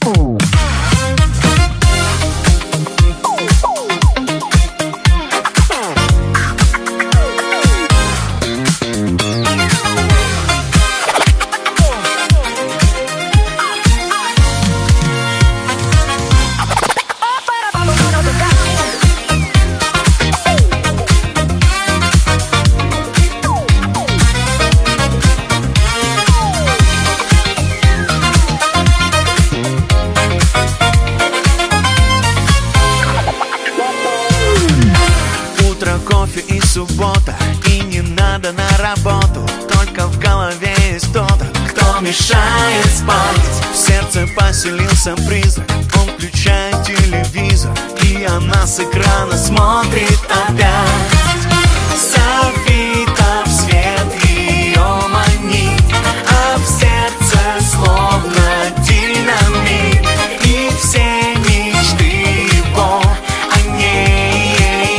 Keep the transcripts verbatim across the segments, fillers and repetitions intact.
Кофе и суббота, и не надо на работу. Только в голове есть кто-то, кто мешает спать. В сердце поселился призрак, он включает телевизор, и она с экрана смотрит опять. Софита в свет ее манит, а в сердце словно динамит. И все мечты его о ней.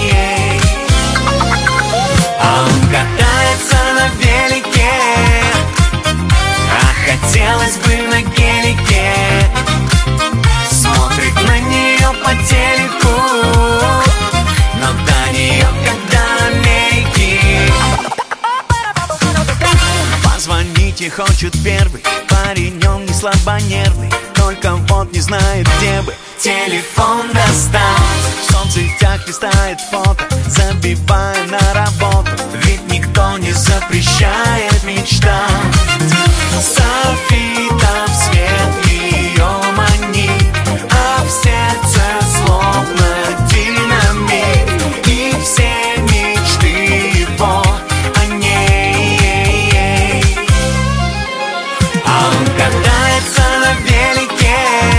Катается на велике, а хотелось бы на гелике. Смотрит на нее по телеку, но до нее как до Америки. Позвонить ей хочет первый парень, он не слабонервный, только вот не знает, где бы телефон достать. В соцсетях листает фото, забивая на работу, ведь никто не запрещает мечтать. Софита в свет ее манит, а в сердце словно динамит. И все мечты его о ней. А он катается на велике,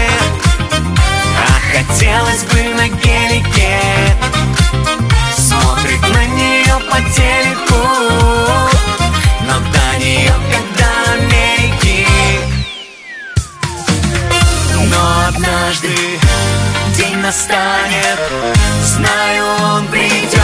а хотелось бы на гелике. Смотрит на нее по телеку, но до нее как до Америки. Но однажды день настанет, знаю, он придет.